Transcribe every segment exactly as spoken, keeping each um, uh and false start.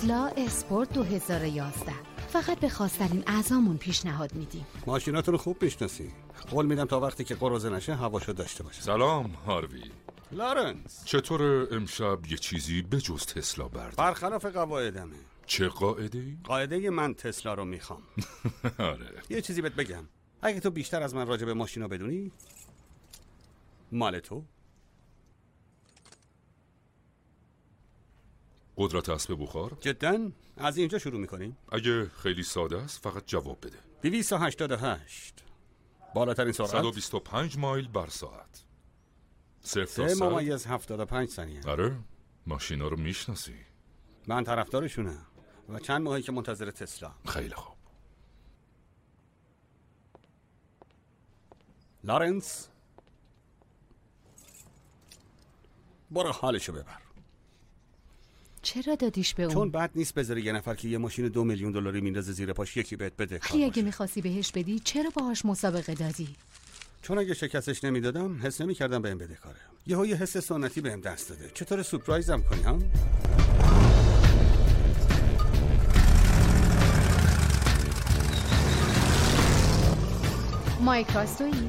تسلا اسپورت دو هزار و یازده. فقط به خواستنین اعضامون پیشنهاد میدیم. ماشیناتون رو خوب میشناسی. قول میدم تا وقتی که قراضه نشه هواشو داشته باشه. سلام هاروی. لارنس، چطور امشب یه چیزی به جز تسلا بردی؟ برخلاف قواعدمه. چه قاعده‌ای؟ قاعده من تسلا رو میخوام. آره. یه چیزی بهت بگم. اگه تو بیشتر از من راجع به ماشینا بدونی، مال تو. قدرت اسب بخار؟ جداً؟ از اینجا شروع میکنیم؟ اگه خیلی ساده است فقط جواب بده. دویست و هشتاد و هشت. بالاترین سرعت صد و بیست و پنج مایل بر ساعت. صفر تا سه صد ممیز هفتاد و پنج ثانیه. آره ماشینا رو میشناسی. من طرفدارشونم و چند ماهی که منتظر تسلا. خیلی خوب. لارنس، برو حالشو ببر. چرا دادیش به اون؟ چون بد نیست بذاری یه نفر که یه ماشین دو میلیون دلاری میندازه زیر پاش یکی بهت بده کار اگه باشه. میخواستی بهش بدی چرا باهاش مسابقه دادی؟ چون اگه شکستش نمیدادم حس نمیکردم بهم بده کاره. یهو یه حس سنتی بهم دست داده. چطور سورپرایزم کنی ها؟ مایک راستویی؟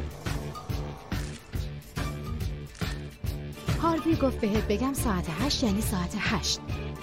هاروی گفت بهت بگم ساعت هشت یعنی ساعت هشت.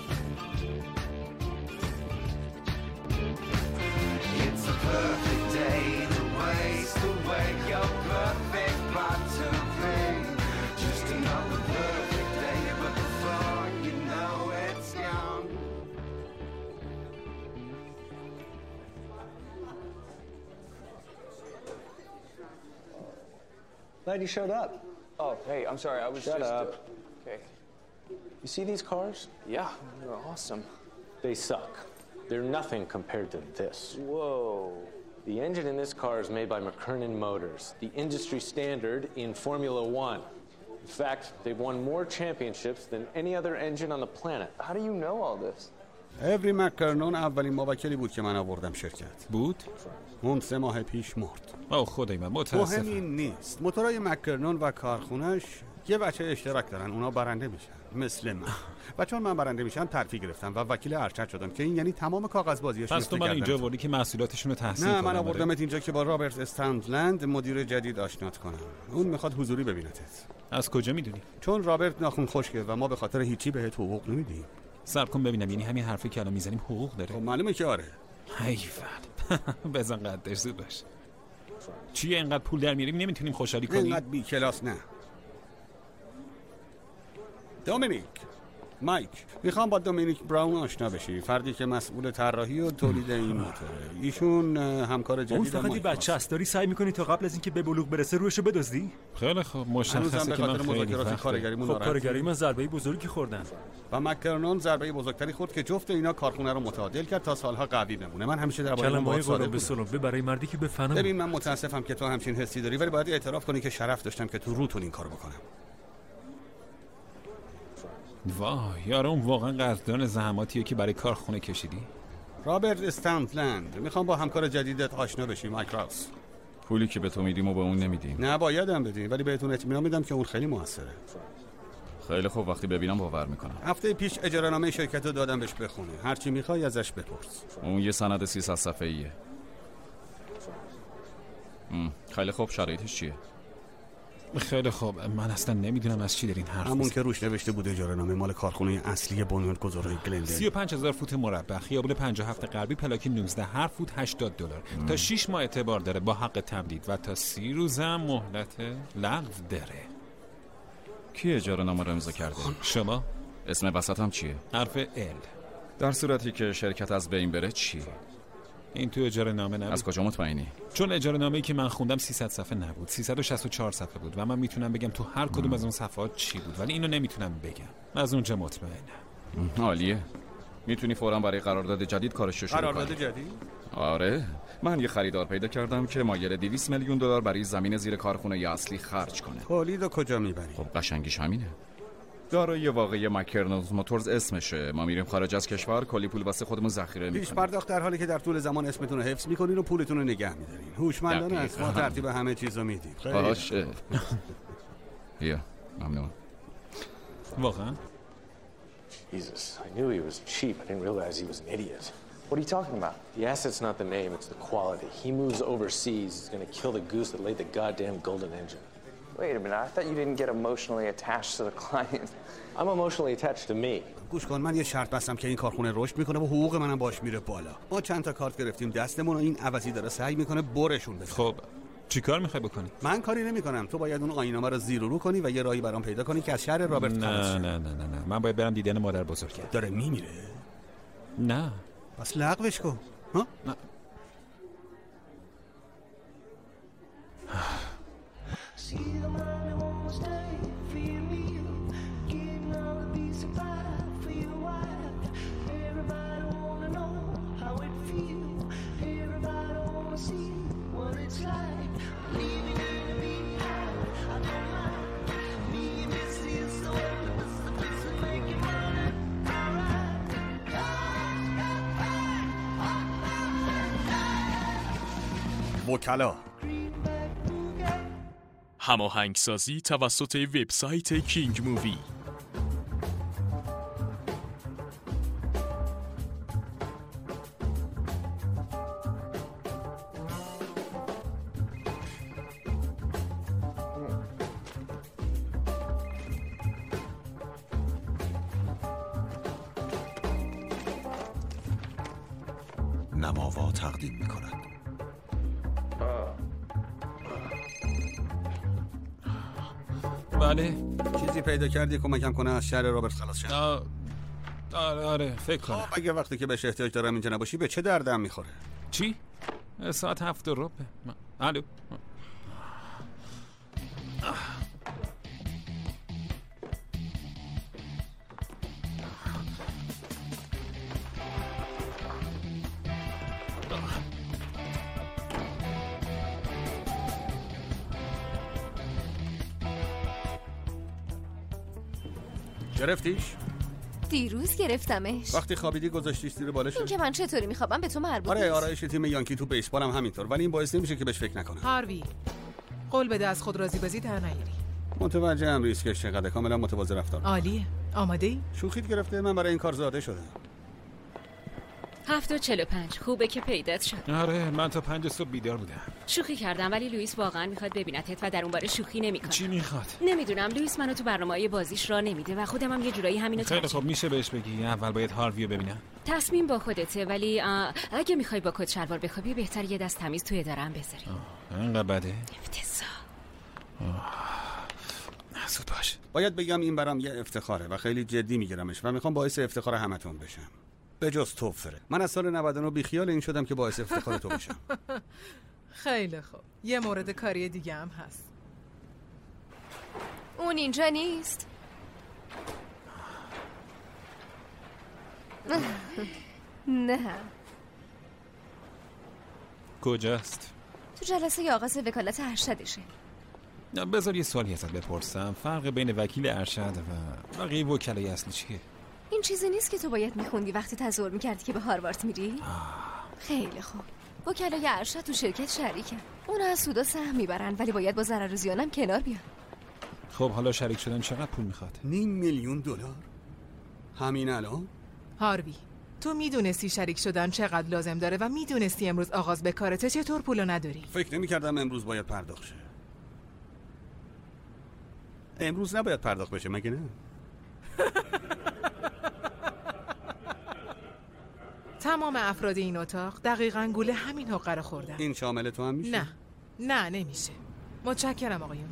Glad you showed up. Oh, hey, I'm sorry. I was Shut just... up. Uh, okay. You see these cars? Yeah, they're awesome. They suck. They're nothing compared to this. Whoa. The engine in this car is made by McKernan Motors, the industry standard in Formula One. In fact, they've won more championships than any other engine on the planet. How do you know all this? اوری مکرنون اولین موکلی بود که من آوردم شرکت. بود؟ اون سه ماه پیش مرد. آه خدای من متاسفم. مهم این نیست. موتورای مکرنون و کارخونش یه بچه اشتراک دارن. اونا برنده میشن مثل من. و چون من برنده میشم ترفیع گرفتم و وکیل ارشد شدم که این یعنی تمام کاغذبازیاشون. پس تو من اینجا آوردی که محصولاتشون رو تحصیل کنم. کنم. نه من آوردمت اینجا که با رابرت استندلند مدیر جدید آشنات کنم. اون میخواد حضوری ببینتت. از کجا میدونی؟ چون رابرت ناخون خشکه و ما به خاطر هیچی بهت حقوق نمیدیم. سر کن ببینم، یعنی همین حرفی که الان میزنیم حقوق داره؟ خب معلومه که آره. حیفت. بزن قدش زود باش. چیه اینقدر پول در میاریم نمیتونیم خوشحالی کنیم؟ اینقدر بی کلاس نه. دومینیک، مایک، میخوام با دومینیک براون آشنا بشی. فردی که مسئول طراحی و تولید این موتوره. ایشون همکار جدید. اون فقط یه بچه است. داری سعی میکنی تا قبل از اینکه به بلوغ برسه روشو بدزدی؟ خیلی خوب مشخصه که من خیلی کارگریمون خب کارگری من ضربه بزرگی خوردن و مکرنون ضربه بزرگتری خورد که جفت اینا کارخونه رو متعادل کرد تا سالها قوی بمونه. من همیشه در باید کلمه‌های قرب سلام به برای مردی که بفهمه. ببین من متاسفم که تو همچین حسی داری، ولی باید اعتراف کنی که شرف داشتم که تو روتون این کارو بکنم. واه یارو اون واقعا قدردان زحماتیه که برای کارخونه کشیدی. رابرت استندلند، میخوام با همکار جدیدت آشنا بشی. مایکراس، پولی که به تو میدیم و به اون نمیدیم. نه بایدم بدیم، ولی بهتون اطمینان میدم که اون خیلی موثره. خیلی خوب، وقتی ببینم باور میکنم. هفته پیش اجاره نامه شرکت رو دادم بهش بخونه. هر چی میخوای ازش بپرس. اون یه سند سیصد صفحه‌ایه. خیلی خوب، شرایطش چیه؟ خیلی خوب، من اصلا نمیدونم از چی دارین حرف همون که روش نوشته بود اجاره نامه مال کارخونه اصلی بنیانگذارای گلندل. سی و پنج هزار فوت مربع، خیابون پنجاه و هفت غربی، پلاک نوزده، هر فوت هشتاد دلار. تا شش ماه اعتبار داره با حق تمدید و تا سی روز هم مهلت لغو داره. کی اجاره نامه رو امضا کرده؟ شما. اسم وسط هم چیه؟ حرف ال. در صورتی که شرکت از بین بره چی؟ این تو اجاره نامه نبود. از کجا مطمئنی؟ چون اجاره نامه‌ای که من خوندم سیصد صفحه نبود، سیصد و شصت و چهار صفحه بود و من میتونم بگم تو هر کدوم از اون صفحات چی بود، ولی اینو نمیتونم بگم. از اونجا مطمئنم. عالیه. میتونی فوراً برای قرارداد جدید کارش شروع کنی. قرارداد جدید؟ آره. من یه خریدار پیدا کردم که مایل دویست میلیون دلار برای زمین زیر کارخونه اصلی خرج کنه. تولید کجا میبری؟ خب قشنگیش همینه. دارایی واقعی مکرنونز موتورز اسمشه. ما میریم خارج از کشور، کلی پول واسه خودمون ذخیره میکنیم. پیش پرداخت در حالی که در طول زمان اسمتون رو حفظ میکنین و پولتون رو نگه میدارین. هوشمندانه است. ما ترتیب همه چیزو میدیم. باشه. یا ممنون. واقعا Jesus, I knew he was cheap. I didn't realize he was an idiot. What are you talking about? The asset's not the name, it's the quality. He moves overseas, he's gonna kill the goose that laid the goddamn golden engine. Wait a minute, I thought you didn't get emotionally attached to the client. I'm emotionally attached to me. گوش کن، من یه شرط بستم که این کارخونه رشد میکنه و حقوق منم باش میره بالا. ما چند تا کارت گرفتیم دستمون و این عوضی داره سعی میکنه برشون بده. خب چیکار میخوای بکنی؟ من کاری نمیکنم. تو باید اون آیین‌نامه رو زیر و رو کنی و یه راهی برام پیدا کنی که از شهر رابرت خارج نه نه نه نه نه من باید برم دیدن مادر بزرگم. داره میمیره؟ نه. بس لغوش کن. ها؟ نه. وکلا هماهنگسازی توسط وبسایت کینگ مووی. نماوا تقدیم می‌کند. بله. چیزی پیدا کردی کمکم کنه از شهر رابرت خلاص شم؟ آره آره فکر کنم. خب اگه وقتی که بهش احتیاج دارم اینجا نباشی به چه دردم میخوره؟ چی؟ ساعت هفت و ربع. الو. گرفتیش؟ دیروز گرفتمش. وقتی خوابیدی گذاشتیش زیر بالش؟ این که من چطوری میخوابم به تو مربوط آره نیست. آرایش تیم یانکی تو بیسبال هم همینطور، ولی این باعث نمیشه که بهش فکر نکنم. هاروی قول بده از خود راضی بازی در نیاری. متوجهم ریسکش چقدر، کاملا متواضع رفتار. عالیه. آماده ای؟ شوخیت گرفته، من برای این کار زاده شدم. هفت و چل و پنج خوبه که پیدات شد. آره من تا پنج صبح بیدار بودم. شوخی کردم ولی لوئیس واقعا میخواد ببینتت و در اون باره شوخی نمیکنه. چی میخواد؟ نمیدونم، لوئیس منو تو برنامه‌های بازیش را نمیده و خودم هم یه جورایی همینو خیلی خب میشه بهش بگی اول باید هارویو ببینم. تصمیم با خودته، ولی اگه میخوای با کت شلوار بخوابی بهتر یه دست تمیز توی اداره‌ام بذاری. انقدر بده؟ افتضاح. زود باش. باید بگم این برام یه افتخاره و خیلی جدی میگیرمش و میخوام باعث افتخار همتون بشم. به جز تو فره. من از سال نود و نه بیخیال این شدم که باعث افتخار تو بشم. خیلی خوب. یه مورد کاری دیگه هم هست. اون اینجا نیست. نه. کجاست؟ تو جلسه آغاز وکالت ارشدشه. بذار یه سوالی ازت بپرسم. فرق بین وکیل ارشد و بقیه وکلای اصلی چیه؟ این چیزی نیست که تو باید میخوندی وقتی تظاهر میکردی که به هاروارد میری؟ خیلی خوب. وکلای ارشد تو شرکت شریکن. اونا از سودا سهم میبرن ولی باید با ضرر و زیانم کنار بیان. خب حالا شریک شدن چقدر پول میخواد؟ نیم میلیون دلار؟ همین الان؟ هاروی تو میدونستی شریک شدن چقدر لازم داره و میدونستی امروز آغاز به کارته چطور پولو نداری؟ فکر نمی‌کردم امروز باید پرداخت شه. امروز نباید پرداخت بشه مگه نه؟ تمام افراد این اتاق دقیقاً گول همین حقه رو خوردن. این شامل تو هم میشه؟ نه نه نمیشه. متشکرم آقایون.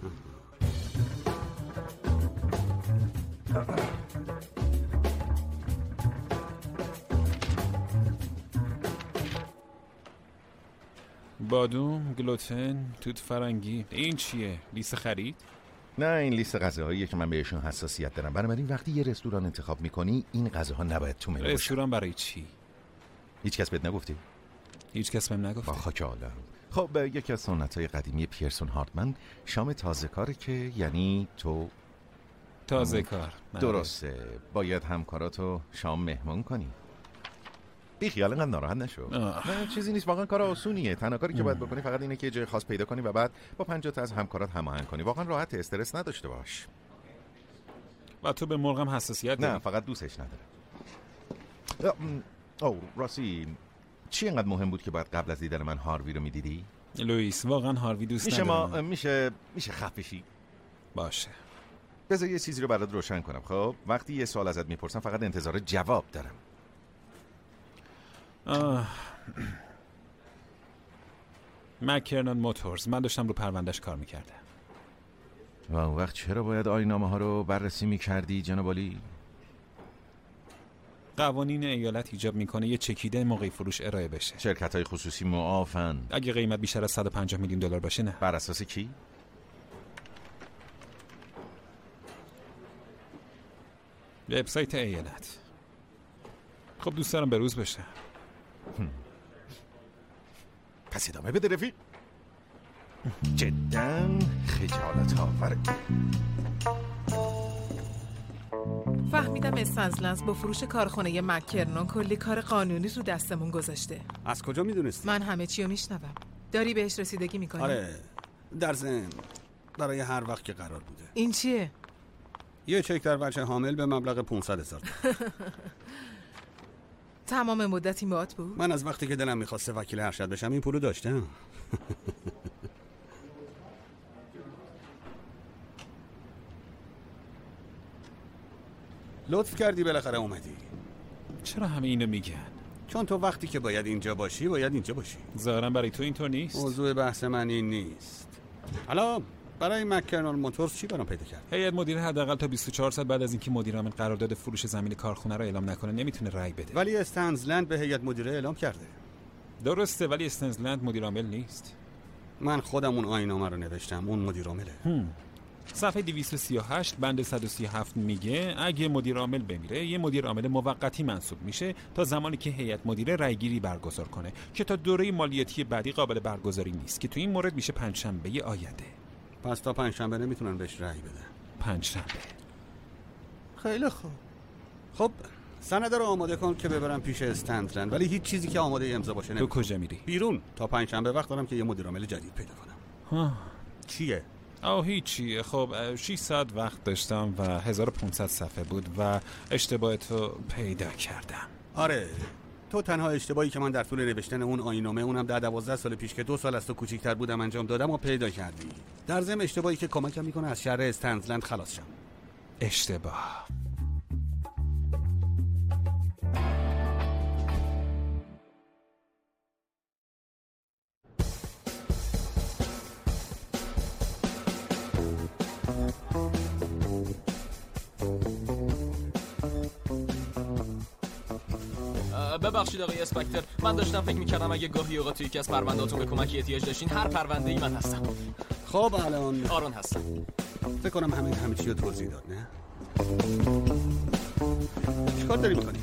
بادوم، گلوتن، توت فرنگی. این چیه؟ لیست خرید؟ نه این لیست غذاهاییه که من بهشون حساسیت دارم. بنابراین وقتی یه رستوران انتخاب میکنی این غذاها نباید تو منو باشه. رستوران برای چی؟ هیچ کس بهت نگفتی؟ هیچ کس بهم نگفت. با خاک عالم. خب یکی از سنت‌های قدیمی پیرسون هارتمن شام تازه کاره که یعنی تو تازه کار. درسته. باید همکاراتو شام مهمون کنی. بی خیال انقدر ناراحت نشو. نه چیزی نیست، واقعا کار آسونیه. تنها کاری که باید بکنی فقط اینه که جای خاص پیدا کنی و بعد با پنجاه تا از همکارات هماهنگ کنی. واقعا راحت، استرس نداشته باش. و تو به مرغم حساسیت داری؟ نه فقط دوستش ندارم. او راستی چی اینقدر مهم بود که باید قبل از دیدن من هاروی رو میدیدی؟ لوئیس واقعا هاروی دوست میشه ندارم. ما میشه میشه خفشی؟ باشه. بذار یه چیزی رو برات روشن کنم. خب وقتی یه سوال ازت میپرسم فقط انتظار جواب دارم. آه. مکرنان موتورز، من داشتم رو پروندهش کار میکردم. و اون وقت چرا باید آیین‌نامه ها رو بررسی میکردی جناب عالی؟ قوانین ایالت ایجاب میکنه یه چکیده موقع فروش ارائه بشه. شرکت های خصوصی معافن. اگه قیمت بیشتر از صد و پنجاه میلیون دلار باشه نه. بر اساس کی؟ وبسایت ایالت. خب دوست دارم به روز بشه. پس ادامه بده رفیق. جدا خجالت آوره. فهمیدم استنزلنس با فروش کارخونه مکرنون کلی کار قانونی رو دستمون گذاشته. از کجا میدونستی؟ من همه چی رو میشنوم. داری بهش رسیدگی میکنی؟ آره در ضمن برای هر وقت که قرار بوده. این چیه؟ یه چک در وجه حامل به مبلغ پانصد هزار. تمام مدتی مات بود؟ من از وقتی که دلم میخواسته وکیل ارشد بشم این پولو داشتم. لطف کردی بالاخره اومدی. چرا همه اینو میگن؟ چون تو وقتی که باید اینجا باشی باید اینجا باشی. ظاهرا برای تو اینطور نیست. موضوع بحث من این نیست. حالا برای مکرنون موتورز چی برام پیدا کرد؟ هیئت مدیره حداقل تا بیست و چهار ساعت بعد از اینکه مدیر عامل قرارداد فروش زمین کارخونه رو اعلام نکنه نمیتونه رأی بده. ولی استنزلند به هیئت مدیره اعلام کرده. درسته ولی استنزلند مدیر عامل نیست. من خودم اون آیین‌نامه رو نوشتم، اون مدیر عامله. صفحه دویست و سی و هشت بند صد و سی و هفت میگه اگه مدیر عامل بمیره یه مدیر عامل موقتی منصوب میشه تا زمانی که هیئت مدیره رأیگیری برگزار کنه که تا دوره مالیاتی بعدی قابل برگزاری نیست که تو این مورد میشه پنجشنبه آینده. پس تا پنجشنبه نمیتونن بهش رأی بدن. پنجشنبه. خیلی خوب. خب سند رو آماده کن که ببرم پیش استنزلند، ولی هیچ چیزی که آماده امضا باشه نمیخوام. تو کجا میری؟ بیرون. تا پنجشنبه وقت دارم که یه مدیر عامل جدید پیدا کنم. ها. چیه؟ آه هیچی. خب شش ساعت وقت داشتم و هزار و پانصد صفحه بود و اشتباهتو پیدا کردم. آره تو تنها اشتباهی که من در طول نوشتن اون آیین‌نامه اونم در دوازده سال پیش که دو سال از تو کوچیک‌تر بودم انجام دادم و پیدا کردی. در ضمن اشتباهی که کمکم میکنه از شر استنزلند خلاص شم. اشتباه. ببخشید آقای اسپکتر، من داشتم فکر میکردم اگه گاهی اوقات یکی از پروندهاتون به کمکی احتیاج داشتین هر پرونده‌ای من هستم. خب الان آرون هستم. فکر کنم همین همه چی رو توضیح داد نه؟ چیکار داری میکنی؟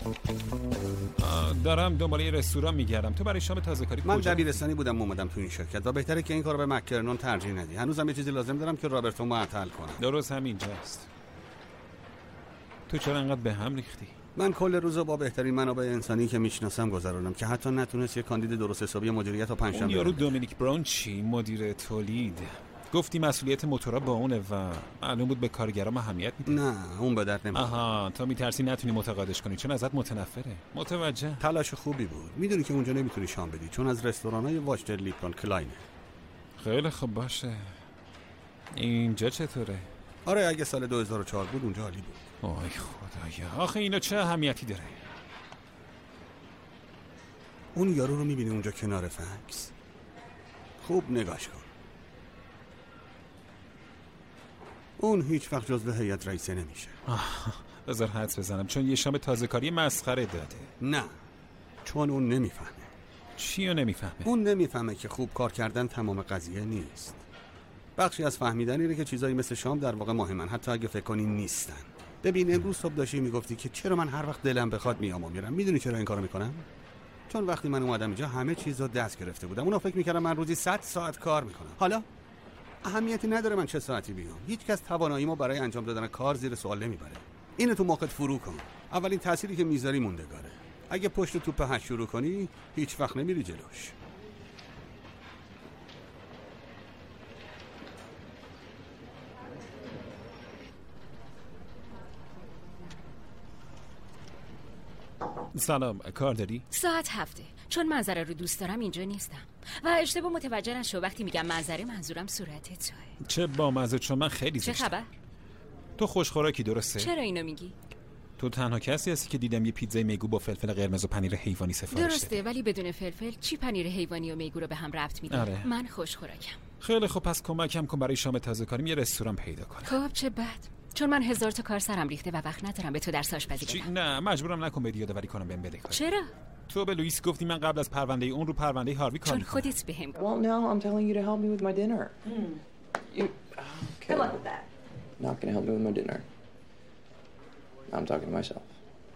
دارم دنبال یه رستوران میگردم. تو برای شام تازه کاری من دبیرستانی بودم اومدم تو این شرکت و بهتره که این کارو به مکرنون ترجیح ندی. هنوزم یه چیزی لازم دارم که رابرتو معطل کنم. درست همینجاست. تو چرا انقدر به هم ریختی؟ من کل روزو با بهترین منابع انسانی که میشناسم گذروندم که حتی نتونست یه کاندید درست حسابی مدیریت تا پنجشنبه. اون یارو دومینیک براون چی؟ مدیر تولید. گفتی مسئولیت موتورا با اونه و معلوم بود به کارگرام اهمیت میده. نه اون به درد نمیخوره. آها تو میترسی نتونی متقاعدش کنی چون ازت متنفره. متوجه. تلاش خوبی بود. میدونی که اونجا نمیتونی شام بدی چون از رستورانای واشتر لیپتون کلاینه. خیلی خوب باشه. اینجا چطوره؟ آره اگه سال دو هزار و چهار بود اونجا عالی بود. آی خدایا آخه اینا چه اهمیتی داره؟ اون یارو رو میبینی اونجا کنار فکس؟ خوب نگاش کن. اون هیچ وقت جزو هیئت رئیسه نمیشه. بذار حدس بزنم چون یه شام تازه کاری مسخره داده. نه چون اون نمیفهمه. چی رو نمیفهمه؟ اون نمیفهمه که خوب کار کردن تمام قضیه نیست. بخشی از فهمیدن اینه که چیزایی مثل شام در واقع مهمن حتی اگه فکر کنی نیستن. ببین امروز صبح داشتی میگفتی که چرا من هر وقت دلم بخواد میام و میرم. میدونی چرا این کارو میکنم؟ چون وقتی من اومدم اینجا همه چیزو دست گرفته بودم. اونا فکر میکردن من روزی صد ساعت کار میکنم. حالا اهمیتی نداره من چه ساعتی بیام. هیچ کس تواناییمو برای انجام دادن کار زیر سوال نمیبره. اینو تو مخت فرو کن. اولین تأثیری که میذاری موندگاره. اگه پشت توپ هش شروع کنی هیچ وقت نمیری جلوش. سلام، کار داری؟ ساعت هفته. چون منظره رو دوست دارم اینجا نیستم و اشتباه متوجه نشو وقتی میگم منظره منظورم صورت توئه. چه با مزه، چون من خیلی چه زشتم. خبر؟ تو خوشخوراکی درسته؟ چرا اینو میگی؟ تو تنها کسی هستی که دیدم یه پیتزای میگو با فلفل قرمز و پنیر حیوانی سفارش درسته دادی. ولی بدون فلفل چی پنیر حیوانی و میگو رو به هم ربط میده؟ آره. من خوشخوراکم. خیلی خوب، پس کمکم کن برای شام تازه کاریم یه رستوران پیدا کنم. خب چه بد، چون من هزار تا کار سرم ریخته و وقت ندارم به تو درس آشپزی چی؟ بدم. نه مجبورم نکن بدی یادآوری کنم بهم بده کار. چرا؟ تو به لوئیس گفتی من قبل از پرونده اون رو پرونده هاروی کار چون میکنم. خودت بهم. Well, now I'm telling you to help me with my dinner. You... Okay. Good luck with that. Not gonna help me with my dinner. I'm talking to myself.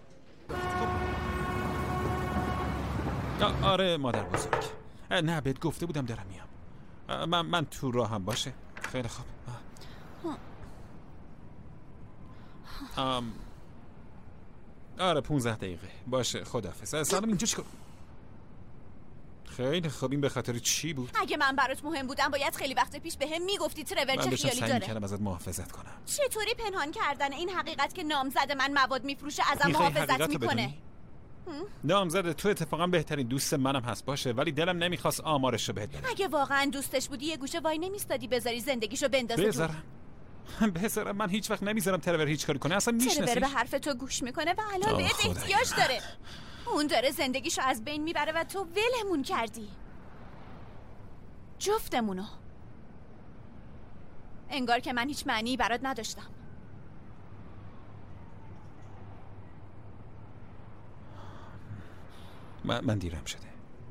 آره مادر بزرگ. نه بهت گفته بودم دارم میام. من من تو راهم باشه. خیلی خوب. ام آره پونزده دقیقه باشه، خداحافظ. سلام، اینجا چیکار؟ خیلی خوب، این به خاطر چی بود؟ اگه من برات مهم بودم باید خیلی وقت پیش بهم میگفتی ترور چه خیالی داره. من داشتم سعی می‌کردم ازت محافظت کنم. چطوری پنهان کردن این حقیقت که نامزد من مواد میفروشه ازم محافظت میکنه؟ نامزد تو اتفاقا بهترین دوست منم هست باشه، ولی دلم نمیخواست آمارشو بهت بدم. اگه واقعا دوستش بودی یه گوشه وای نمیستادی بذاری زندگیشو بندازه تو. بذارم بذارم من هیچ وقت نمیذارم ترور هیچ کاری کنه. اصلا میشناسیش؟ ترور به حرف تو گوش میکنه و الان بهت احتیاج داره. اون داره زندگیشو از بین میبره و تو ولمون کردی، جفتمونو. انگار که من هیچ معنی برات نداشتم. من, من دیرم شده.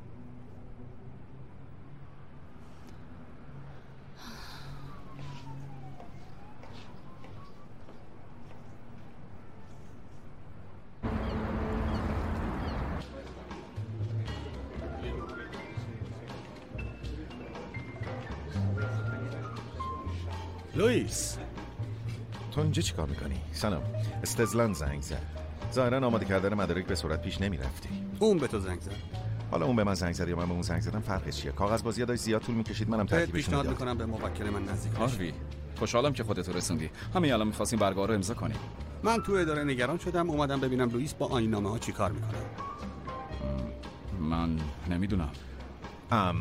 لوئیس، تو اینجا چی کار میکنی؟ سلام، استزلان زنگ زد. ظاهرا آماده کردن مدارک به صورت پیش نمیرفتی. اون به تو زنگ زد. حالا اون به من زنگ زد یا من به اون زنگ زدم فرقش چیه؟ کاغذ بازی داشت زیاد طول میکشید، منم ترتیبش پیشنهاد نمیدادم. میکنم به موکل من نزدیک بشی. هاروی، خوشحالم که خودت رسوندی. همین الان می‌خواستیم برگاه رو امضا کنیم. من تو اداره نگران شدم، اومدم ببینم لوئیس با آیین‌نامه ها چی کار میکنه. من نمیدونم. ام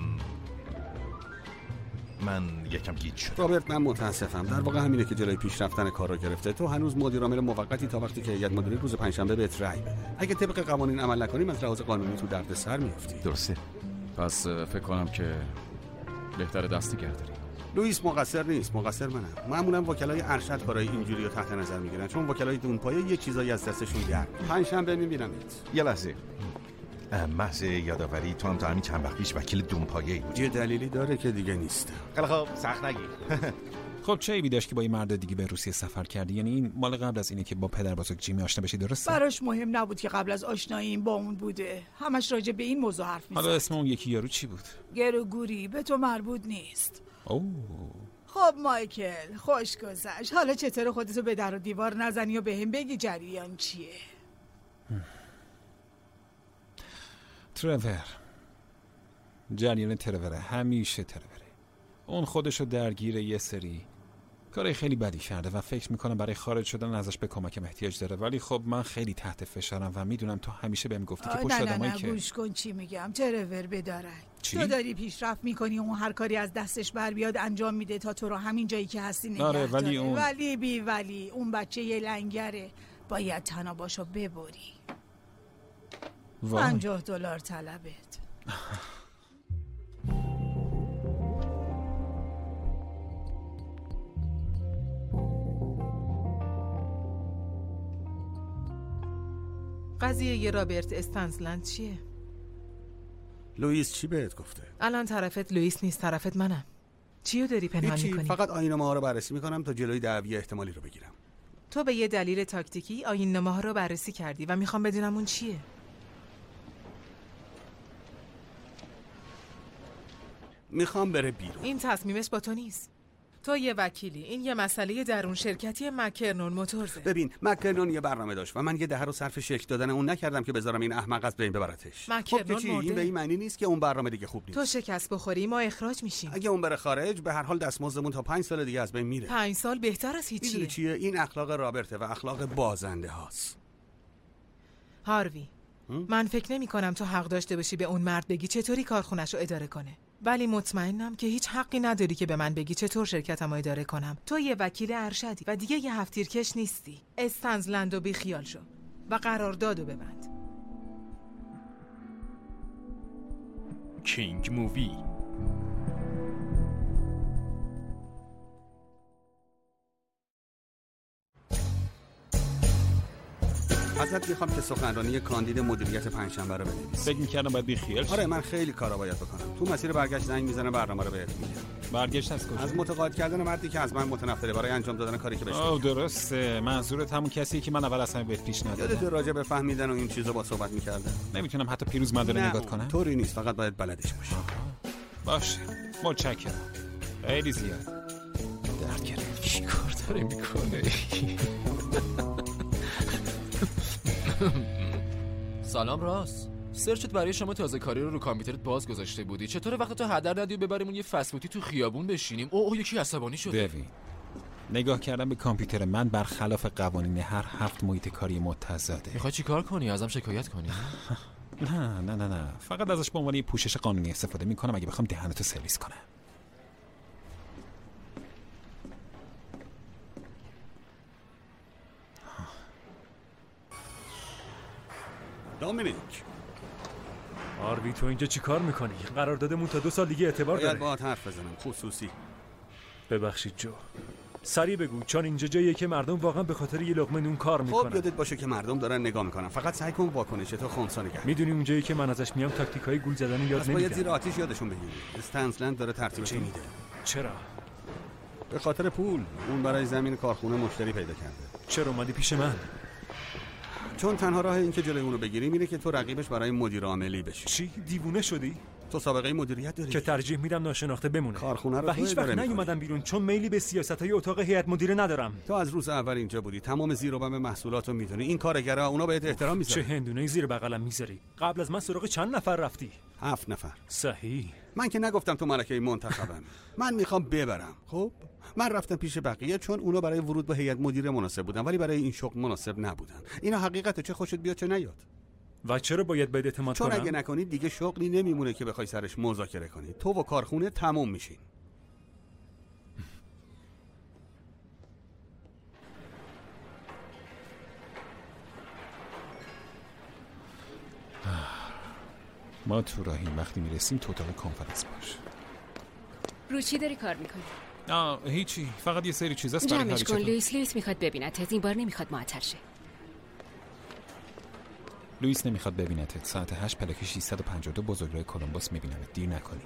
من یکم گیج شدم. رابرت، من متاسفم. در واقع همینه که جلوی پیشرفتن کار رو گرفته. تو هنوز مدیر عامل موقتی تا وقتی که هیئت مدیره روز پنجشنبه بهت رأی بده. اگه طبق قوانین عمل نکنیم از لحاظ قانونی تو دردسر میافتی. درسته. پس فکر کنم که بهتره دستی گرداری. لوئیس مقصر نیست، مقصر منم. معمولا وکلای ارشد کارهای اینجوری رو تحت نظر میگیرن، چون وکلای دونپایه یه چیزایی از دستشون در. پنجشنبه میبینمت. یه لحظه. محض یادآوری، تو هم تا همین چند وقت پیش وکیل دونپایه‌ای بودی. یه دلیلی داره که دیگه نیستم. خیلی خوب، سخت نگیر. خب چه عیبی داشت که با این مرد دیگه به روسیه سفر کردی؟ یعنی این مال قبل از اینه که با پدر بزرگ جیمی آشنا بشی، درسته؟ براش مهم نبود که قبل از آشناییم با اون بوده. همش راجع به این موضوع حرف می‌زد. حالا اسم اون یکی یارو چی بود؟ گروگوری. به تو مربوط نیست. اوه. خب مایکل، خوش گذشت. حالا چطور خودتو به در و دیوار نزنی و بهم بگی جریان چیه؟ ترور. جریان تروره، همیشه تروره. اون خودشو درگیر یه سری کارای خیلی بدی کرده و فکر میکنم برای خارج شدن ازش به کمکم احتیاج داره، ولی خب من خیلی تحت فشارم و میدونم تو همیشه بهم گفتی که پشت نه آدمایی نه نه که گوش کن چی میگم. ترور بدارن. چی؟ تو داری پیشرفت میکنی، اون هر کاری از دستش بر بیاد انجام میده تا تو رو همین جایی که هستی نگه آره، داره. ولی اون ولی بی ولی اون بچه یه لنگره، باید تناباشو ببری. پنجاه دلار طلبت. قضیه یه رابرت استنزلند چیه؟ لوئیس چی بهت گفته؟ الان طرفت لوئیس نیست، طرفت منم. چیو داری پنهان میکنی؟ فقط آیین‌نامه ها رو بررسی میکنم تا جلوی دعوی احتمالی رو بگیرم. تو به یه دلیل تاکتیکی آیین‌نامه ها رو بررسی کردی و میخوام بدونم اون چیه. میخوام بره بیرون. این تصمیمش با تو نیست. تو یه وکیلی، این یه مسئله درون شرکتی مکرنون موتورزه. ببین، مکرنون یه برنامه داشت و من یه دهه رو صرف شکل دادن اون نکردم که بذارم این احمق از بین ببرتش. مکرنون خب این به این معنی نیست که اون برنامه دیگه خوب نیست. تو شکست بخوری ما اخراج میشیم. اگه اون بره خارج به هر حال دستمزدمون تا پنج سال دیگه از بین میره. پنج سال بهتر از هیچیه. چیه؟ این اخلاق رابرته و اخلاق بازنده هاست. هاروی، من فکر نمی کنم تو حق داشته باشی به اون مرد بگی چطوری کارخونه‌شو اداره کنه. ولی مطمئنم که هیچ حقی نداری که به من بگی چطور شرکتمو اداره کنم. تو یه وکیل ارشدی و دیگه یه هفت‌تیرکش نیستی. استنزلند بی خیال شو و قراردادو ببند. کینگ مووی. ازت میخوام که سخنرانی کاندید مدیریت پنجشنبه رو بنویسی. فکر می‌کردم باید بیخیال شی. آره من خیلی کارا باید بکنم. تو مسیر برگشت زنگ میزنم برنامه رو بهت میگم. برگشت از کجا؟ از متقاعد کردن مردی که از من متنفره برای انجام دادن کاری که بهش. آه درسته. منظورت همون کسیه که من اول اصلا بهت پیش ندادم. یادت راجع به فهمیدن و این چیزا با صحبت می‌کردم. نمیتونم حتی پیروزمندانه نگات کنم. طوری نیست، فقط باید بلدش باشی. باشه. متشکرم. خیلی زیاد. درد گرفت. چی کار داره میکنه؟ سلام راست. سرچت برای شما تازه کاری رو رو کامپیوترت باز گذاشته بودی. چطوره وقت تو هدر ندی و ببریمون یه فسفوتی تو خیابون بشینیم؟ اوه یکی عصبانی شده. ببین. نگاه کردن به کامپیوتر من برخلاف قوانین هر هفت محیط کاری متضاده. میخوای چیکار کنی؟ ازم شکایت کنی؟ نه نه نه نه. فقط ازش به عنوان یه پوشش قانونی استفاده میکنم اگه بخوام دهنتو سرویس کنم. دومینیک آروی تو اینجا چی کار میکنی؟ قراردادمون تا دو سال دیگه اعتبار داره. باید باهات حرف بزنم خصوصی. ببخشید جو. سریع بگو چون اینجا جاییه که مردم واقعا به خاطر یه لقمه نون کار میکنن. خب یادت باشه که مردم دارن نگاه میکنن. فقط سعی کن واکنش تو خنثی نگه. میدونی اونجایی که من ازش میام تاکتیکای گول زدن یاد نمیدم. باید زیر آتیش یادشون بگیری. استنزلند داره ترتیبش میده. چرا؟ به خاطر پول. اون برای زمین کارخونه مشتری پیدا کرده. چرا اومدی پیش من؟ چون تنها راه این که جلوی اون رو بگیریم اینه که تو رقیبش برای مدیر عاملی بشی. چی؟ دیوونه شدی؟ تو سابقه مدیریت داری که ترجیح میدم ناشناخته بمونه. کارخونه رو و هیچ وقت نیومدم بیرون چون میلی به سیاست‌های اتاق هیئت مدیره ندارم. تو از روز اول اینجا بودی. تمام زیر و بم محصولاتو میدونی. این کارگرا اونا بهت احترام میذارن. چه هندونه زیر بغلم میذاری؟ قبل از من سراغ چند نفر رفتی؟ هفت نفر. صحیح. من که نگفتم تو ملکه منتخبم. من میخوام ببرم. خب من رفتم پیش بقیه چون اونا برای ورود به هیئت مدیره مناسب بودن ولی برای این شغل مناسب نبودن. اینا حقیقته، چه خوشت بیاد چه نیاد. و چرا باید بهت اعتماد چون کنم؟ چون اگه نکنی دیگه شغلی نمیمونه که بخوای سرش مذاکره کنی. تو و کارخونه تموم میشین. ما تو راهیم. وقتی میرسیم تو اتاق کنفرانس باش. رو چی داری کار میکنی؟ آه هیچی، فقط یه سری چیزاست برای جمعش کن. لوئیس لوئیس میخواد ببینتت. این بار نمیخواد معطل شه. لوئیس نمیخواد ببینتت. ساعت هشت پلاک ششصد و پنجاه و دو بزرگراه کلمبوس میبینمت. دیر نکنی.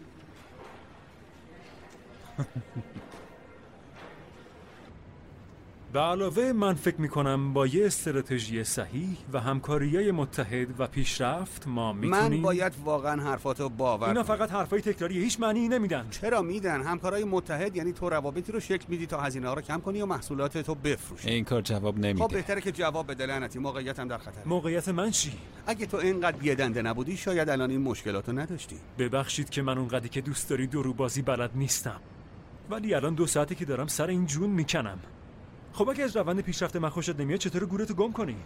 به علاوه من فکر میکنم با یه استراتژی صحیح و همکاریای متحد و پیشرفت ما میتونیم. من باید واقعا حرفاتو باور اینا فقط حرفای تکراری هیچ معنی نمیدن. چرا میدن؟ همکارای متحد یعنی تو روابطی رو شکل میدی تا هزینه ها رو کم کنی و محصولات تو بفروشی. این کار جواب نمیده. خب بهتره که جواب بده. لعنتی موقعیتم در خطر. موقعیت من چی؟ اگه تو اینقدر بی‌دنده نبودی شاید الان این مشکلاتو نداشتی. ببخشید که من اونقدری که دوست داری درو بازی بلد نیستم. ولی الان دو ساعته که دارم سر این جون میکنم. خب اگه از روند پیشرفت من خوشت نمیاد چطور گورتو گم کنی؟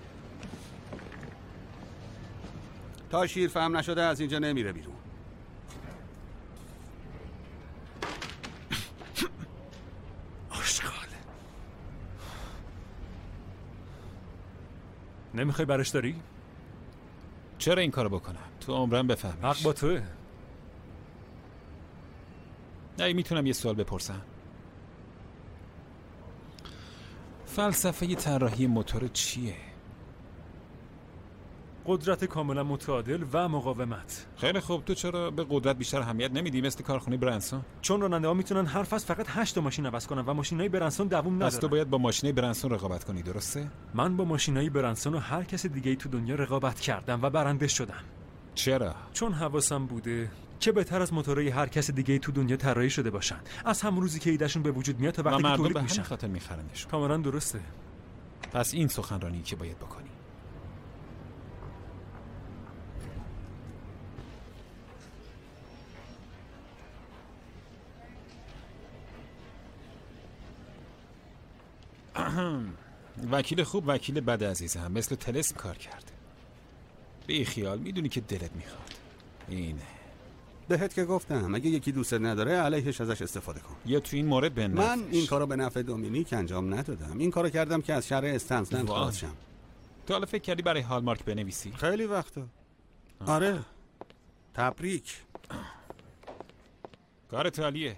تا شیر فهم نشده از اینجا نمیره بیرون. آشغال. نمیخوای برش داری؟ چرا این کارو بکنم؟ تو عمرم بفهمیش. حق با توه. نه میتونم یه سوال بپرسم؟ فلسفه طراحی موتور چیه؟ قدرت کاملا متعادل و مقاومت. خیلی خوب. تو چرا به قدرت بیشتر اهمیت نمیدی مثل کارخونه برنسون؟ چون راننده ها میتونن هر فصل فقط هشت تا ماشین عوض کنن و ماشینای برنسون دووم ندارن. پس تو باید با ماشینای برنسون رقابت کنی، درسته؟ من با ماشینای برنسون و هر کس دیگه‌ای تو دنیا رقابت کردم و برنده شدم. چرا؟ چون حواسم بوده که بهتر از موتورهای هر کس دیگه‌ای تو دنیا طراحی شده باشن. از همون روزی که ایدهشون به وجود میاد تا وقتی که تولید میشن. خاطر میخرنشون. کاملا درسته. پس این سخنرانی که باید بکنی. وکیل خوب وکیل بد عزیزم مثل تلسم کار کرده. بی خیال، میدونی که دلت میخواد. اینه. بهت که گفتم اگه یکی دوست نداره علیهش ازش استفاده کن. یا تو این مورد به نفعش. من این کارو به نفع دومینیک انجام ندادم. این کارو کردم که از شر استنسلند خلاص شم. تو حالا فکر کردی برای هالمارک بنویسی؟ خیلی وقتا. آره. تبریک. کارت عالیه.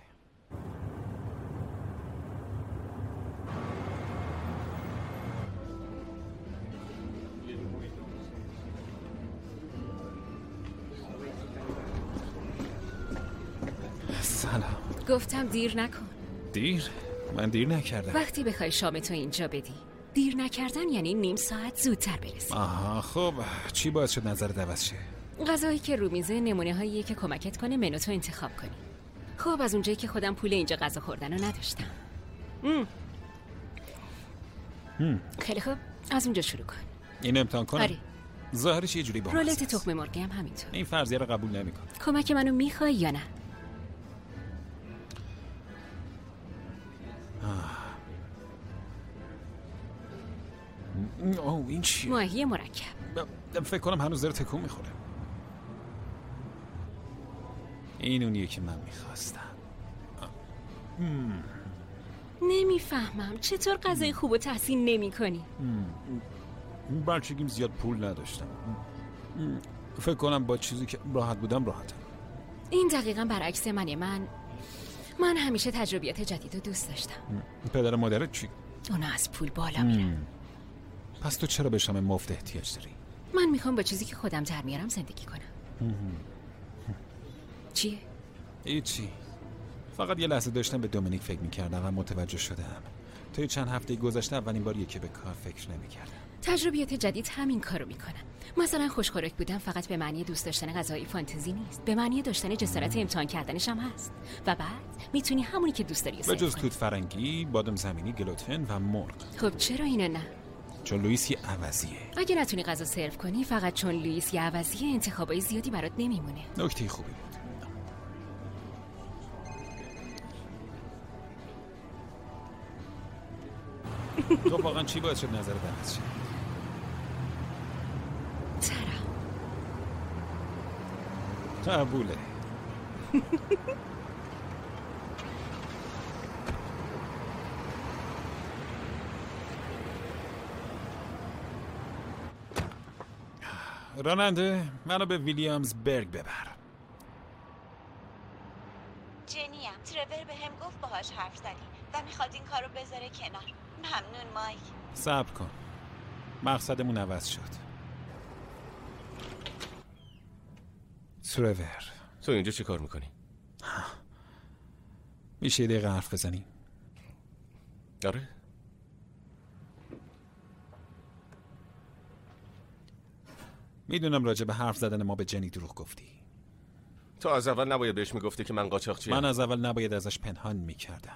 سلام. گفتم دیر نکن. دیر؟ من دیر نکردم. وقتی بخوای شامتو اینجا بدی دیر نکردن یعنی نیم ساعت زودتر برسی. آها خب چی باعث شد نظرت عوض شه؟ غذایی که رو میزه نمونه هاییه که کمکت کنه منوتو انتخاب کنی. خب از اونجایی که خودم پول اینجا غذا خوردن رو نداشتم. ام. هم. خیلی خوب از اونجا شروع کن. این امتحان کنم؟ آره. ظاهرش یه جوری با رولت تخم مرغ هم همینطور. این فرضیه رو قبول نمی‌کنم. کمک منو میخوای یا نه؟ اوه این چیه؟ ماهی مرکب. فکر کنم هنوز داره تکون میخوره. این اونیه که من میخواستم. نمیفهمم چطور غذای خوب و تحسین نمی کنی؟ بچگیم زیاد پول نداشتم. فکر کنم با چیزی که راحت بودم راحتم. این دقیقا برعکس منه. من من همیشه تجربیات جدید رو دوست داشتم. پدر مادرت چی؟ اونا از پول بالا میرن. پس تو چرا به شام مفت احتیاج داری؟ من میخوام با چیزی که خودم در میارم زندگی کنم. چیه؟ هیچی. فقط یه لحظه داشتم به دومینیک فکر میکردم و متوجه شدم توی چند هفته گذشته اولین باریه که به کار فکر نمیکردم. تجربیات جدید همین کارو میکنن. مثلا خوشخوراک بودن فقط به معنی دوست داشتن غذای فانتزی نیست، به معنی داشتن جسارت امتحان کردنش هم هست. و بعد میتونی همونی که دوست داری به جز توت فرنگی، بادام زمینی، گلوتن و مرغ. خب چرا اینو نه؟ چون لوئیس یه عوضیه. اگه نتونی غذا سرو کنی فقط چون لوئیس یه عوضیه انتخابای زیادی برات نمیمونه. نکته خوبی بود. تو واقعا چی باعث شد نظر عوض شه؟ ترا. قبوله. راننده منو به ویلیامز برگ ببر. جنیم ترور به هم گفت باهاش حرف زدی و میخواد این کارو بذاره کنار. ممنون مایک. صبر کن. مقصدمون عوض شد. ترور تو اینجا چی کار میکنی؟ میشه یه دقیقه حرف بزنی؟ آره. میدونم راجع به حرف زدن ما به جنی دروغ گفتی. تو از اول نباید بهش میگفتی که من قاچاقچی‌ام. من از اول نباید ازش پنهان میکردم.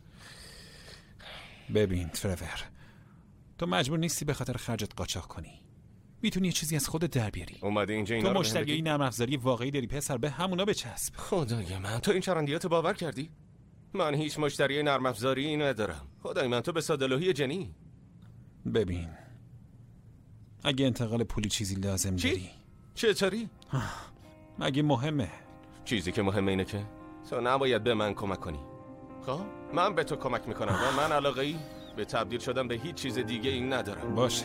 ببین ترور، تو مجبور نیستی به خاطر خرجت قاچاق کنی. میتونی یه چیزی از خودت در بیاری. اومده اینجا اینا تو مشتری نرم افزاری واقعی داری پسر، به همونا بچسب. خدای من، تو این چرندیات باور کردی؟ من هیچ مشتری نرم افزاری ندارم. خدای من، تو به ساده‌لوحی جنی. ببین اگه انتقال پولی چیزی لازم چی؟ داری چطوری؟ مگه مهمه؟ چیزی که مهمه اینه که تو نباید به من کمک کنی. خب من به تو کمک میکنم و من علاقه‌ای به تبدیل شدن به هیچ چیز دیگه این ندارم. باشه،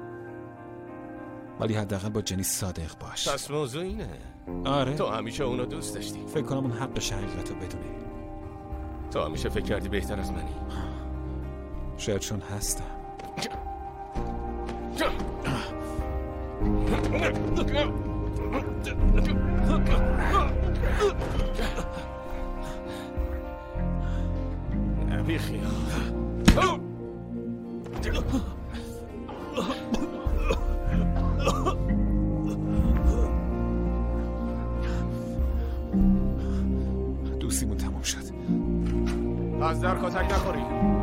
ولی حداقل با جنی صادق باش. پس موضوع اینه. آره، تو همیشه اونو دوست داشتی. فکر کنم اون حقش حقیقتو بدونه. تو همیشه فکر کردی بهتر از منی. شاید چون هستم. بی خیال. دوستیمون تموم شد. از در کتک نخوری.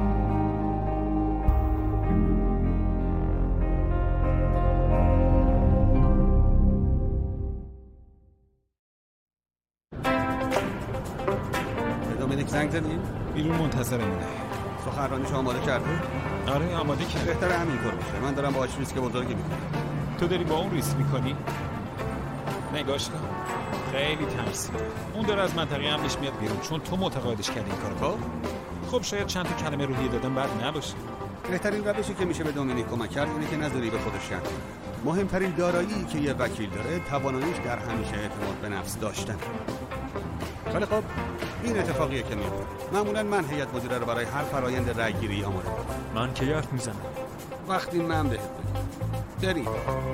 دومینیک زنگ زدی؟ بیرون منتظرمونه. سخنرانیش آماده کرده؟ آره آماده کرده. بهتره همینطور باشه. من دارم باهاش ریسک بزرگی میکنم. تو داری با اون ریسک میکنی؟ نگاش کن، خیلی ترسیده. اون داره از منطقه امنش میاد بیرون چون تو معتقدش کردی این کارو بکنه. خب شاید چند تا کلمه روحیه دادن بد نباشه. بهترین روشی که میشه به دومینیک کمک کرد اینه که نذاری به خودش شک کنه. مهمترین دارایی که یه وکیل داره تواناییش در همیشه اعتماد به نفس داشتن. ولی خب این اتفاقیه که میفته. معمولا من هیئت مدیره رو برای هر فرایند رأی‌گیری آماده می‌کنم. من کی حرف میزنم؟ وقتی من بهت بگم.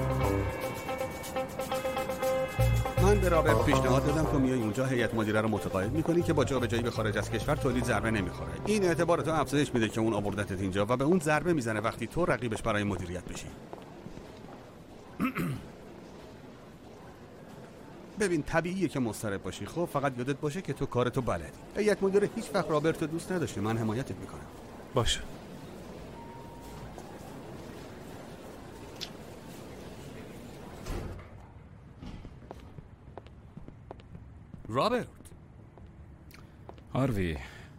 من به رابرت پیشنهاد دادم تو میای اونجا هیئت مدیره رو متقاعد میکنی که با جابجایی به خارج از کشور تولید ضربه نمیخوره. این اعتبار تو افزایش میده که اون آوردتت اینجا و به اون ضربه میزنه وقتی تو رقیبش برای مدیریت بشی. ببین طبیعیه که مضطرب باشی. خب فقط یادت باشه که تو کارتو بلدی. هیئت مدیره هیچ وقت رابرت رو دوست نداشته. من حمایتت میکنم. باشه. رابرت هاروی،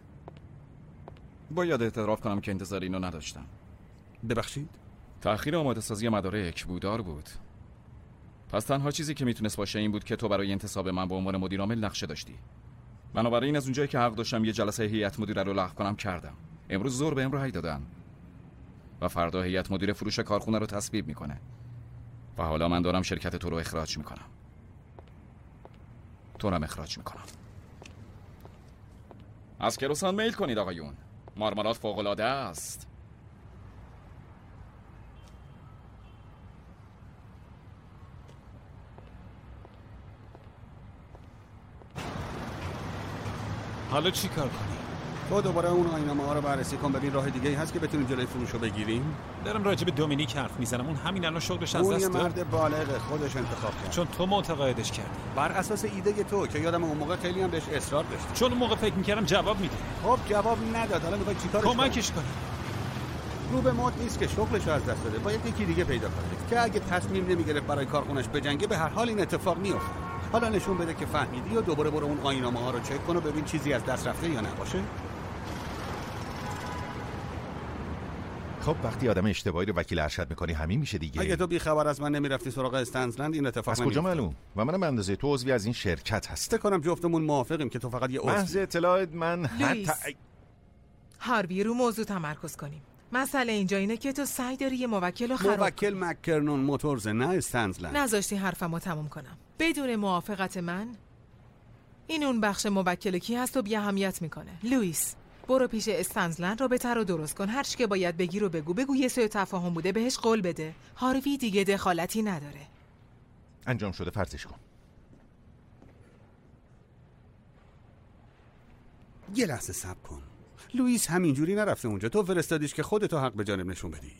باید اعتراف کنم که انتظار اینو نداشتم. ببخشید؟ تأخیر آماده سازی مدارک بودار بود. پس تنها چیزی که میتونست باشه این بود که تو برای انتصاب من به عنوان مدیر عامل نقشه داشتی. بنابراین از اونجایی که حق داشتم یه جلسه هیئت مدیره رو لغو کنم کردم. امروز ظهر بهم رأی دادن و فردا هیئت مدیره فروش کارخونه رو تصویب میکنه و حالا من دارم شرکت تو رو اخراج میکنم. تو رو اخراج میکنم. از کروسان میل کنید آقایون. مارمالات فوق‌العاده است. حالا چی کار کنی؟ تو دوباره اون آینامه ها رو بررسی کن. ببین راه دیگه ای هست که بتونیم جلوی فروش رو بگیریم. دارم راجع به دومینیک حرف میزنم. اون همین الان شغلش از دست داد. اون مرد بالغ خودش انتخاب کرد. چون تو معتقدش کردی. بر اساس ایده تو که یادم اون موقع خیلی هم بهش اصرار داشت. چون اون موقع فکر میکردم جواب میده. خب جواب نداد. حالا میخوای چیکارش کنی؟ کمکش کنی. رو به مود نیست که شغلش رو از دست بده. باید یکی دیگه پیدا کنه که اگه تصمیم نمیگرفت برای کارخونش بجنگه به هر حال این اتفاق میفته. حالا نشون بده که فهمیدی و دوباره برو اون آینامه ها رو چک کن و ببین چیزی از دست رفته یا نباشه. خب وقتی آدم اشتباهی رو وکیل ارشد میکنی همین میشه دیگه. اگه تو بی خبر از من نمیرفتی سراغ استنزلند این اتفاق نمیفته. از کجا معلوم؟ و منم اندازه تو عضوی از این شرکت هست. فکر کنم جفتمون موافقیم که تو فقط یه عضو. محض اطلاعات من لویس. حتی هاروی رو موضوع تمرکز کنیم. مسئله اینجا اینه که تو سعی داری یه موکل رو خراب موکل مکرنون موتورز نه استنزلند. نذاشتی حرفمو تموم کنم. بدون موافقت من این اون بخش موکل کی هست و بی اهمیت میکنه. لوئیس برو پیش استنزلند رو بهتر رو درست کن. هر چی که باید بگی رو بگو. بگو یه سوء تفاهم بوده بهش قول بده. هاروی دیگه دخالتی نداره. انجام شده فرضش کن. یه لحظه صبر کن. لوئیس همینجوری نرفته اونجا. تو فرستادیش که خودتو حق به جانب نشون بدی.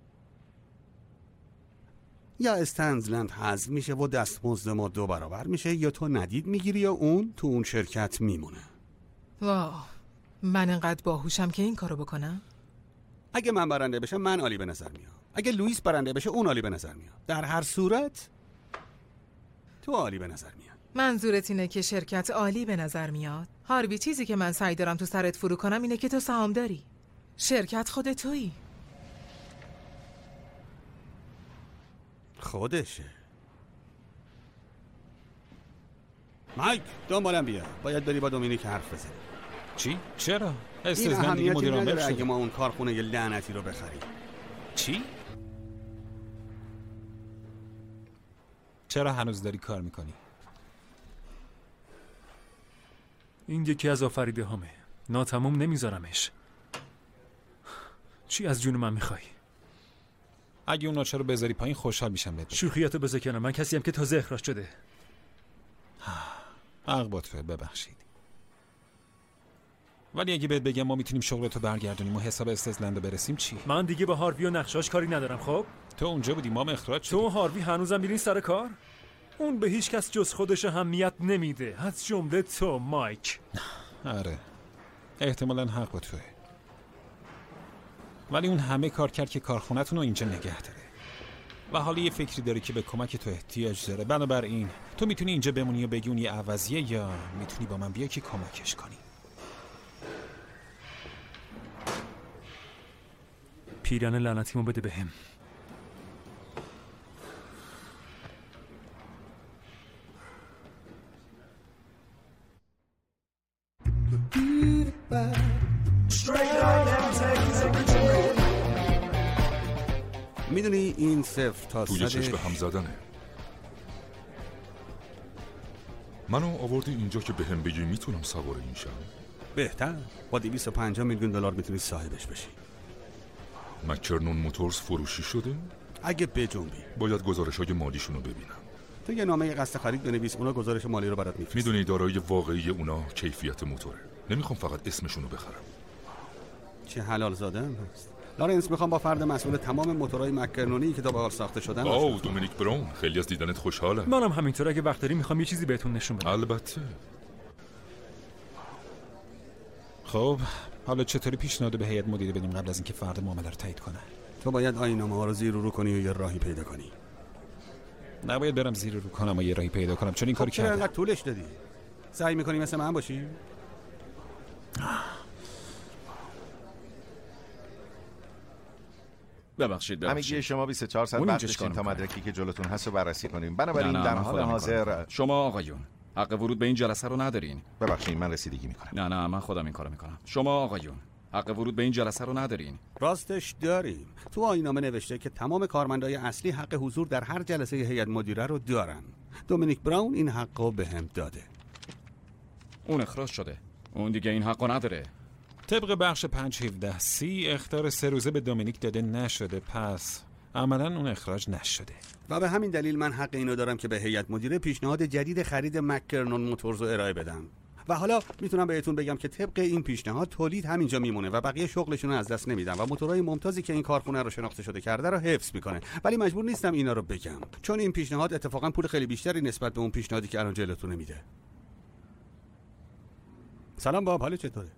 یا استنزلند حذف میشه و دستمزد ما دو برابر میشه یا تو ندید میگیری یا اون تو اون شرکت میمونه. واه من انقدر باهوشم که این کارو بکنم؟ اگه من برنده بشم من عالی به نظر میاد. اگه لوئیس برنده بشه اون عالی به نظر میاد. در هر صورت تو عالی به نظر میاد. منظورت اینه که شرکت عالی به نظر میاد؟ هاروی چیزی که من سعی دارم تو سرت فرو کنم اینه که تو سهام داری. شرکت خود تویی. خودشه. مایک دنبالم بیا. باید بری با دومینیک حرف بزنی. چی؟ چرا؟ این اهمیتی نداره اگه ما اون کارخونه ی لعنتی رو بخریم. چی؟ چرا هنوز داری کار میکنی؟ این یکی از آفریده همه. ناتموم نمیذارمش. چی از جون من میخوای؟ اگه اون ناچه رو بذاری پایین خوشحال میشم بهت. شوخیاتو بذار کنار. من کسی هم که تازه اخراج شده. حق با توه. ببخشید. ولی اگه بهت بگم ما میتونیم شغلتو برگردونیم و حساب استنزلند برسیم چی؟ من دیگه با هاروی و نقشاش کاری ندارم. خب تو اونجا بودی ما اخراج شدیم. تو هاروی هنوزم میرین سر کار؟ اون به هیچ کس جز خودش اهمیت نمیده، از جمله تو مایک. آره احتمالاً حق با توه. ولی اون همه کار کرد که کارخونه‌تون رو اینجا نگه داره و حالا یه فکری داره که به کمک تو احتیاج داره. بنابراین تو میتونی اینجا بمونی و بگی اون یه عوضیه یا میتونی با من بیا که کمکش کنی. پیرن لعنتیمو بده بهم. میدونی این صفر تا توی چشم به هم زدنه. منو آوردی اینجا که به هم بگی میتونم سوار این شم؟ بهتر. با دویست و پنجاه میلیون دلار میتونی صاحبش بشی. مکرنون موتورز فروشی شده؟ اگه بجنبی باید گزارش های مالیشونو ببینم. تو یه نامه قصد خرید بنویس، اونا گزارش مالی رو برات میفرستن. میدونی دارایی واقعی اونا کیفیت موتوره. نمیخوام فقط اسمشونو بخرم. چه حلال زاده هم هست. لارنس، میخوام با فرد مسئول تمام موتورهای مکرنونی که تا به حال ساخته شدن. آو دومینیک براون، خیلی از دیدنت خوشحالم. منم همینطور. اگه وقت داری میخوام یه چیزی بهتون نشون بدم. البته. خب حالا چطوری پیشنهاد به هیئت مدیره بدیم قبل از اینکه فرد معامله رو تایید کنه؟ تو باید آیین‌نامه ها رو زیر و رو کنی و یه راهی پیدا کنی. نباید برم زیر و رو کنم و یه راهی پیدا کنم، چون این کارو کردم. چرا انقدر طولش دادی؟ سعی می‌کنی مثل من باشی؟ ببخشید ببخشید همگی شما بیست و چهار ساعت وقت داشتین تا مدرکی که جلوتون هست رو بررسی کنیم. بنابراین نه نه در من حال خودم حاضر شما آقایون حق ورود به این جلسه رو ندارین. ببخشید من رسیدگی میکنم. نه نه من خودم این کارو میکنم. شما آقایون حق ورود به این جلسه رو ندارین. راستش داریم. تو آیین‌نامه نوشته که تمام کارمندای اصلی حق حضور در هر جلسه هیئت مدیره رو دارن. دومینیک براون این حقو بهم داده. اون اخراج شده. اون دیگه این حقو نداره. طبق بخش پنج هفده سی اخطار سه روزه به دومینیک داده نشده، پس عملاً اون اخراج نشده. و به همین دلیل من حق اینو دارم که به هیئت مدیره پیشنهاد جدید خرید مکرنون موتورز رو ارائه بدم. و حالا میتونم بهتون بگم که طبق این پیشنهاد تولید همینجا میمونه و بقیه شغلشون رو از دست نمیدن و موتورهای ممتازی که این کارخونه رو شناخته شده کرده رو حفظ میکنه. ولی مجبور نیستم اینا رو بگم، چون این پیشنهاد اتفاقا پول خیلی بیشتری نسبت به اون پیشنهادی که الان جلوتونه میده. سلام باب، حالت چطوره؟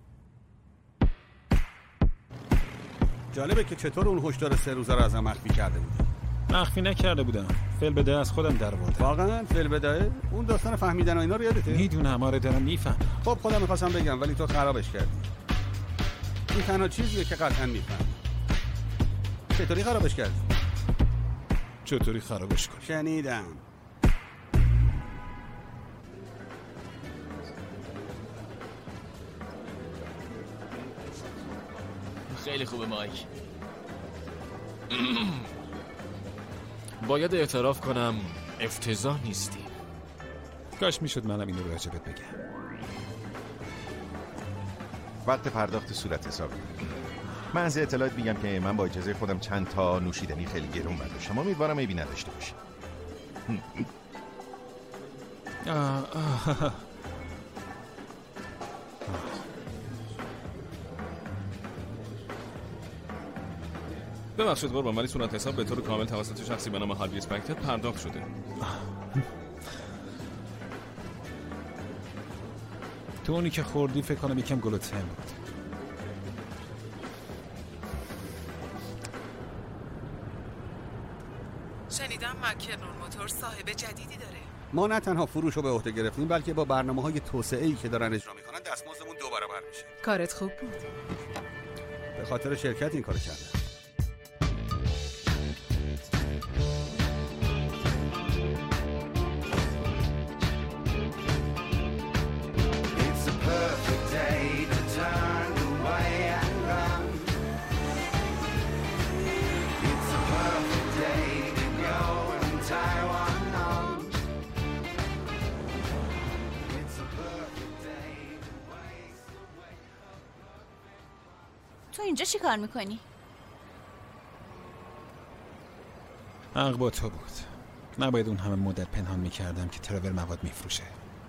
جالبه که چطور اون هشدار سه روزه رو ازم مخفی کرده بودی. مخفی نکرده بودم، فعل بده از خودم در آوردم. واقعا فعل بده؟ اون داستان فهمیدن و اینا رو یادته؟ میدونم، آره دارم میفهم. خب خودم می‌خواستم بگم ولی تو خرابش کردی. این تنها چیزیه که قطعا میفهمی. چطوری خرابش کردی؟ چطوری خرابش کنی؟ شنیدم. خیلی خوبه مایک. باید اعتراف کنم افتضاح نیستی. کاش میشد منم اینو راجبت بگم. وقت پرداخت صورت حسابی. من از اطلاعات میگم که من با اجازه خودم چند تا نوشیدنی خیلی گرون برداشتم. امیدوارم عیبی نداشته باشه. ببخشید قربان، ولی صورت حساب به طور کامل توسط شخصی به نام هاروی اسپکتر پرداخت شده. تو اونی که خوردی فکر کنم یکم گلوتن بود. شنیدم مکرنون موتور صاحب جدیدی داره. ما نه تنها فروش رو به عهده گرفتیم بلکه با برنامه‌های توسعه‌ای که دارن اجرا میکنن دستمزدمون دو برابر میشه. کارت خوب بود. به خاطر شرکت این کارو کردم. تو اینجا چی کار میکنی؟ حق با تو بود. نباید اون همه مدت پنهان میکردم که ترور مواد میفروشه.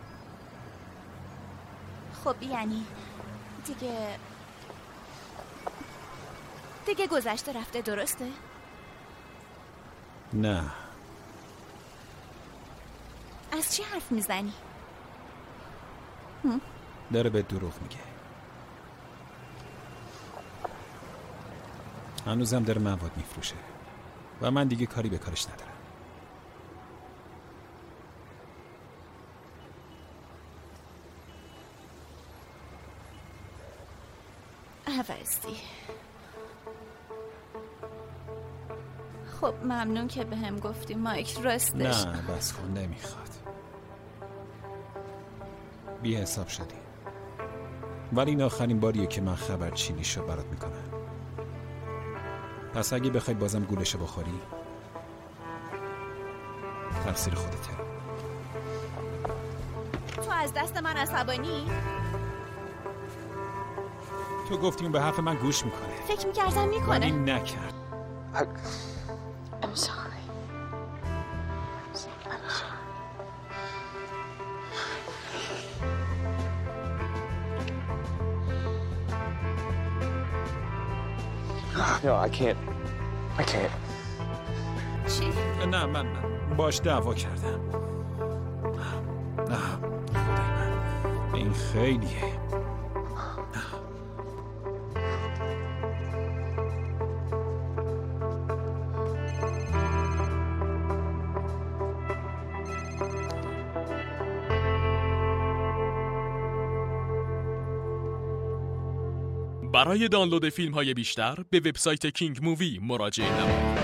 خب یعنی دیگه دیگه گذشته رفته، درسته؟ نه. از چی حرف میزنی؟ داره به دروغ میگه. هنوزم داره مواد میفروشه و من دیگه کاری به کارش ندارم. عوضی. خب ممنون که به هم گفتی مایک، راستش نه بس کن، نمیخواد. بی حساب شدی. ولی این آخرین باریه که من خبر چینیشو برات میکنم. پس اگه بخوای بازم گولشو بخوری تفسیر خودته. تو از دست من عصبانی؟ تو گفتی اون به حرف من گوش میکنه. فکر میکردم میکنه ولی نکرد. I'm sorry. I'm sorry. No, I can't. I can't. چی؟ نه من باش دعوا کردم. نه خدای من این خیلیه. برای دانلود فیلم های بیشتر به وبسایت کینگ مووی مراجعه نمایید.